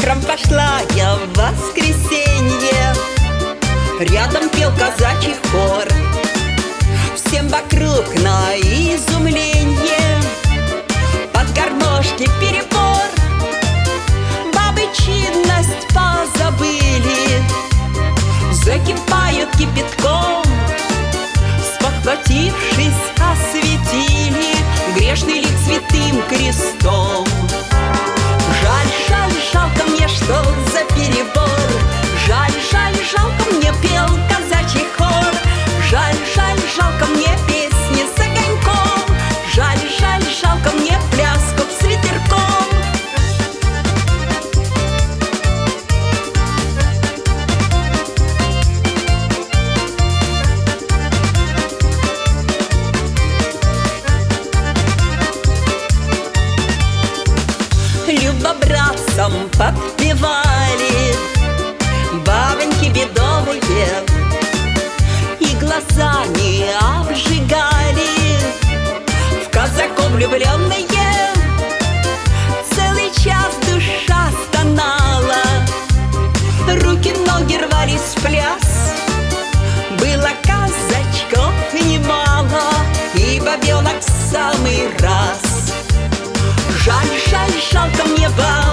храм пошла я в воскресенье. Рядом пел казачий хор, всем вокруг на изумленье. Под гармошки перебор, бабы чинность позабыли, закипают кипятком, спохватившись, осветили грешный лик святым крестом. Жаль, жаль, жалко мне, что за перебор. Жаль, жаль, жалко мне пел казачий хор. Жаль, жаль, жалко мне песни с огоньком. Жаль, жаль, жалко мне пляску с ветерком. Любобратцам подпевали бабоньки бедовые и глазами обжигали. В казаков влюбленные целый час душа стонала, руки, ноги рвались в пляс. Было казачков немало, и бабенок в самый раз. Жаль, жаль, жалко мне вам